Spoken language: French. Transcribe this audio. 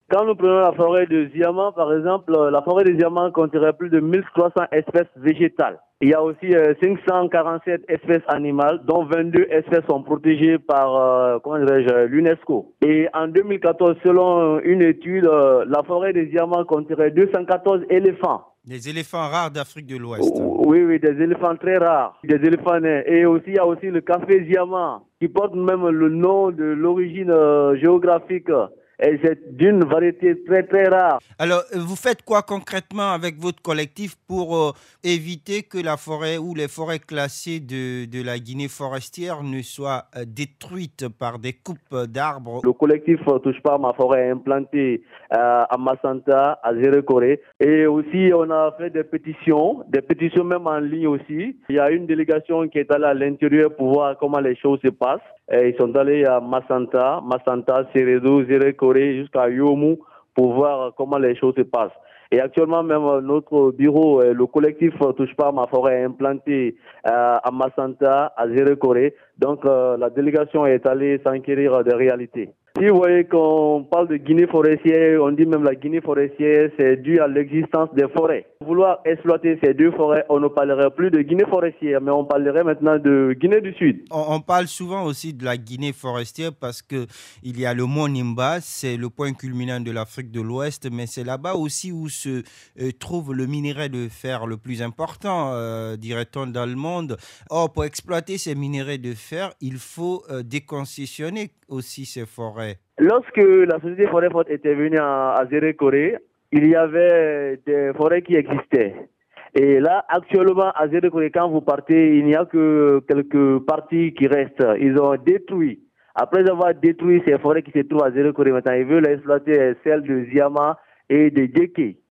Quand nous prenons la forêt de Ziama, par exemple, la forêt de Ziama contiendrait plus de 1300 espèces végétales. Il y a aussi 547 espèces animales, dont 22 espèces sont protégées par l'UNESCO. Et en 2014, selon une étude, la forêt de Ziama contiendrait 214 éléphants. Des éléphants rares d'Afrique de l'Ouest. Oui, oui, des éléphants très rares, des éléphants nains. Et aussi, il y a aussi le café Ziama, qui porte même le nom de l'origine géographique. Et c'est d'une variété très, très rare. Alors, vous faites quoi concrètement avec votre collectif pour éviter que la forêt ou les forêts classées de la Guinée forestière ne soient détruites par des coupes d'arbres? Le collectif Touche pas à ma forêt est implanté à Massanta, à Zérekoré. Et aussi, on a fait des pétitions même en ligne aussi. Il y a une délégation qui est allée à l'intérieur pour voir comment les choses se passent. Et ils sont allés à Massanta, Seredo, Zérekoré, jusqu'à Yomu pour voir comment les choses se passent. Et actuellement, même notre bureau, le collectif Touche pas à ma forêt est implanté à Massanta, à Zérekoré. Donc, la délégation est allée s'enquérir des réalités. Si vous voyez qu'on parle de Guinée forestière, on dit même la Guinée forestière, c'est dû à l'existence des forêts. Vouloir exploiter ces deux forêts, on ne parlerait plus de Guinée forestière, mais on parlerait maintenant de Guinée du Sud. On parle souvent aussi de la Guinée forestière parce que il y a le mont Nimba, c'est le point culminant de l'Afrique de l'Ouest, mais c'est là-bas aussi où se trouve le minerai de fer le plus important, dirait-on, dans le monde. Or, pour exploiter ces minerais de fer, il faut déconcessionner aussi ces forêts. Lorsque la société Forêt Forte était venue à Zérekoré, il y avait des forêts qui existaient. Et là, actuellement, à Zérekoré, quand vous partez, il n'y a que quelques parties qui restent. Ils ont détruit. Après avoir détruit ces forêts qui se trouvent à Zérekoré, maintenant, ils veulent exploiter celles de Ziama et de Djeke.